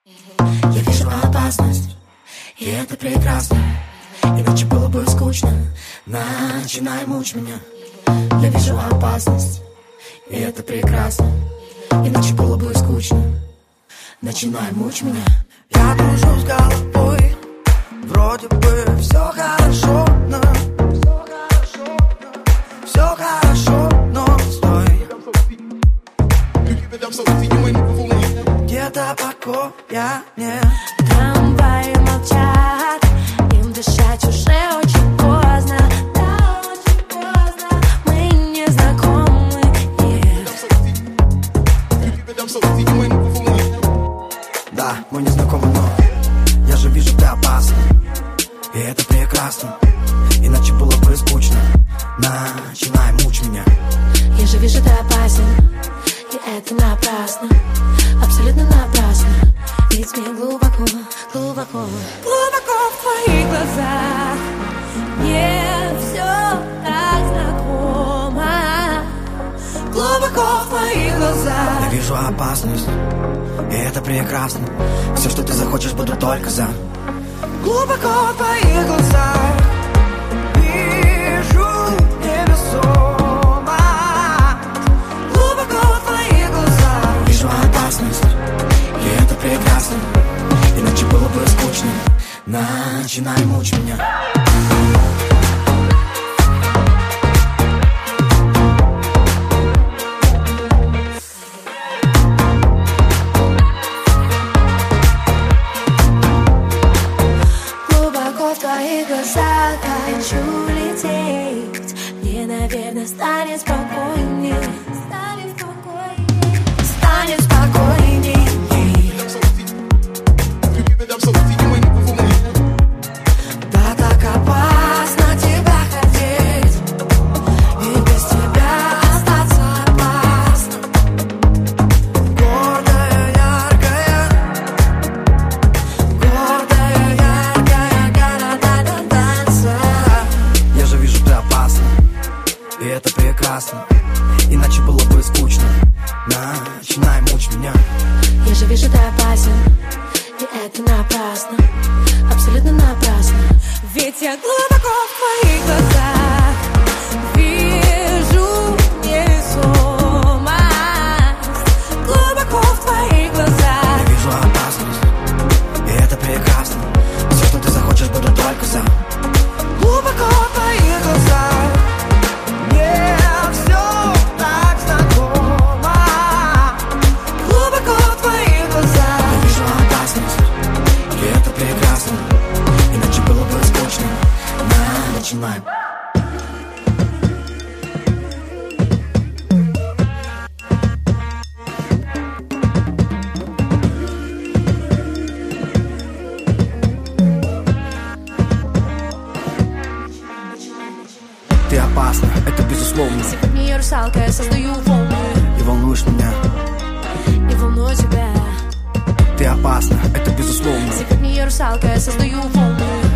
Я вижу опасность, и это прекрасно. Иначе было бы скучно. Начинай мучить меня. Я вижу опасность, и это прекрасно. Иначе было бы скучно. Начинай мучить меня. Я дружу с головой. Вроде бы все хорошо, но все хорошо, но стой. Где-то покоя нет. Трамваи молчат, им дышать уже очень поздно. Да, очень поздно. Мы не знакомы, нет. Да, мы не знакомы, но я же вижу, ты опасна. И это прекрасно. Иначе было бы скучно. Начинай мучить меня. Я же вижу, ты опасен, и это напрасно. Абсолютно напрасно. Ведь мне глубоко, глубоко, глубоко в твоих глазах. Мне все так знакомо. Глубоко в твоих глазах. Я вижу опасность, и это прекрасно. Все, что ты захочешь, буду только за. Глубоко в твоих глазах вижу невесомо. Глубоко в твоих глазах. Вижу опасность, и это прекрасно. Иначе было бы скучно. Начинай мучить меня. Глубоко в твоих глазах хочу лететь. Мне, наверное, станет спокойнее. Станет спокойнее. Станет спокойнее. Да, так опасно тебя хотеть, и без тебя остаться опасно. Гордая, яркая, города танца. Я же вижу, ты опасна, и это прекрасно. Иначе было бы скучно. Начинай мучить меня. Я же вижу, ты опасен, и это напрасно. Абсолютно напрасно. Ведь я глубоко в твоих глазах вижу невесомость. Глубоко в твоих глазах. Я вижу опасность, и это прекрасно. Все, что ты захочешь, буду только за. Глубоко в твоих глазах мне все так знакомо. Глубоко в твоих глазах. Я вижу опасность, и это прекрасно. Иначе было бы скучно. Начинай. Ты опасна, это безусловно. Сегодня я русалка, я создаю волны. И волнуешь меня. И волную тебя. Ты опасна, это безусловно. Сегодня я русалка, я создаю волны.